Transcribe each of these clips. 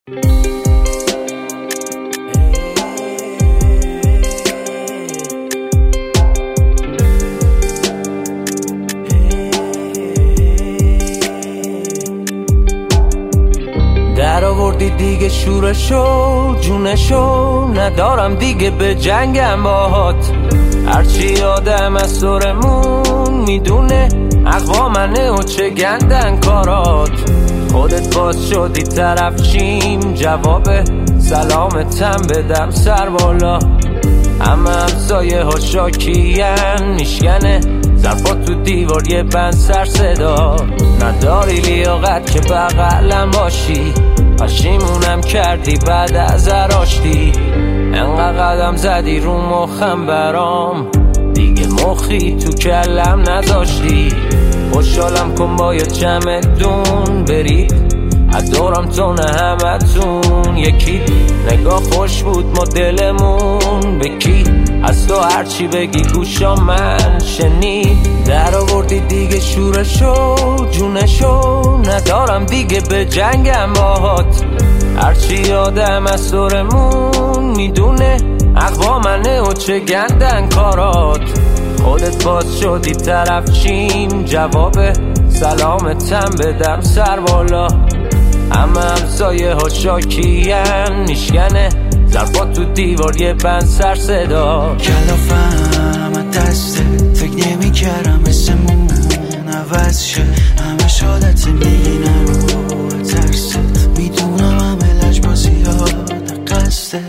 در آوردی دیگه شورشو جونشو، ندارم دیگه به جنگم باهات. هرچی آدم از سرمون میدونه اقوا منه و چه گندن کارات. خودت باز شدی طرف چیم، جواب سلامتم بدم سر بالا. همه همسایه ها شاکین میشکنه، ظرفات تو دیوار یه بند سر صدا. نداری لیاقت که بغلم باشی، پشیمونم کردی بعد از آشتی. انقدر قدم زدی رو مخم برام، دیگه مخی تو کلم نذاشتی. خوشحالم کن با یه چمدون برید، ادارم تو نه همتون یکی. نگاه خوش بود ما دلمون بکی، از تو هرچی بگی گوشا من شنید. در آوردی دیگه شورشو جونشو، ندارم دیگه به جنگم باهات. هرچی آدم از سرمون میدونه اقوا منه و چه گندن کارات. خودت باز شدی طرف چیم، جواب سلامتم بدم سر بالا. همه همسایه ها شاکین میشکنه، ظرفات تو دیوار یه بند سر صدا. کلافم از دستت فکر نمی کردم اسمون عوض شه. همه شادت میگی نرو ترست، میدونم همه لجبازی ها قصده.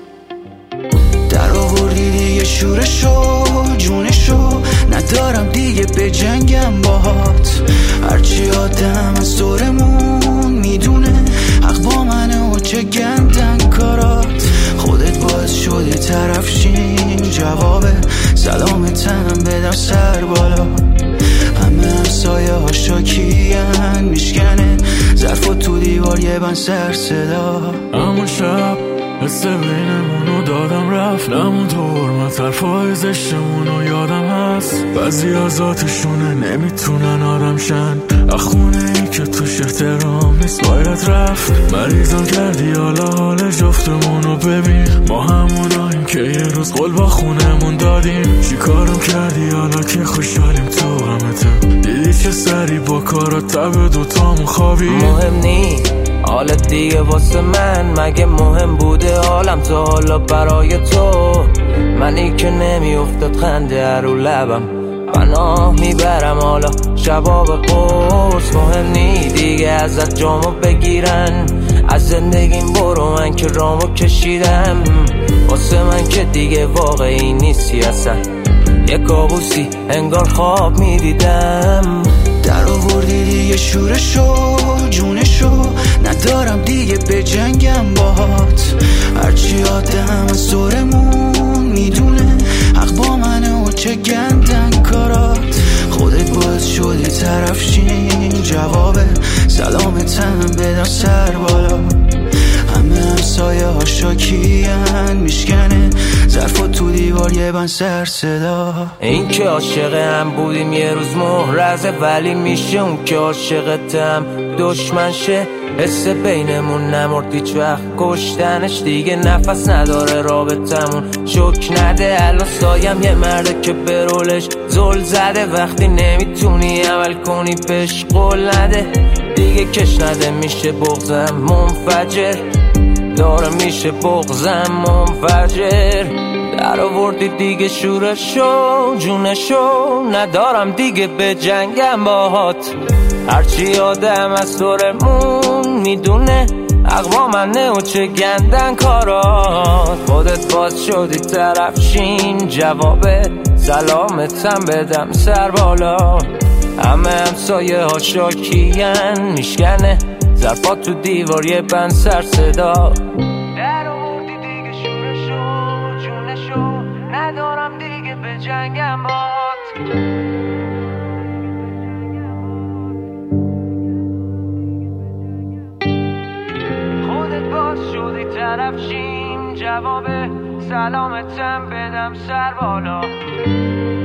در آوردی دیگه شورشو جونشو، ندارم دیگه به جنگم باهات. هرچی آدم از دورمون میدونه حق با منه و چه گندن کارات. خودت باز شدی طرف شین، جواب سلامتم بدم سر بالا. همه همسایه ها شاکین میشکنه، ظرفات تو دیوار یه بند سر صدا. همون شب حس بینمونو دادم رفت، نمون طور من طرفای زشتمونو یادم هست. بعضی از ذاتشونه نمیتونن آدم شن، اخونه ای که توش احترام نیست باید رفت. مریضم کردی حال جفتمونو ببین، ما هموناییم که یه روز قول با خونمون دادیم. چی کارم کردی حالا که خوشحالیم تو غمتم، دیدی چه سری با کارات تب دوتامون خوابی. مهم نی حالت دیگه واسه من، مگه مهم بوده حالم تا حالا برای تو؟ منی که نمی افتاد خنده رو لبم، پناه میبرم حالا شباب قرص. مهم نی دیگه ازت جامو بگیرن، از زندگیم برو من که رامو کشیدم. واسه من که دیگه واقعی نیستی اصلا، یه کابوسی انگار خواب میدیدم. در آوردی دیگه شورشو جونشو، ندارم دیگه به جنگم باهات. هرچی آدم از دورمون میدونه حق با منه و چه گندن کارات. خودت باز شدی طرف شین، جواب سلامتم بدم سر بالا. همه همسایه ها شاکین میشکنه، ظرفات تو دیوار یه بند سر صدا. این که عاشق هم بودیم یه روز محرزه، ولی میشه اون که عاشقتم دشمن شه. حس بینمون نمرد هیچ وقت، کشتنش دیگه نفس نداره رابطمون. شک نده الان سایم یه مرده که به رولش زل زده، وقتی نمیتونی عمل کنی بهش قول نده. دیگه کش نده میشه بغضم منفجر، داره میشه بغضم منفجر. در آوردی دیگه شورشو جونشو، ندارم دیگه به جنگم باهات. هرچی آدم از سرمون میدونه اقوا منه و چه گندن کارات. خودت باز شدی طرف شین، جواب سلامتم بدم سر بالا. همه همسایه ها شاکین میشکنه، ظرفات تو دیوار یه بند سر صدا. در آوردی دیگه شورشو جونشو، ندارم دیگه به جنگم باهات. خودت باز شدی طرف شین، جواب سلامتم بدم سر بالا.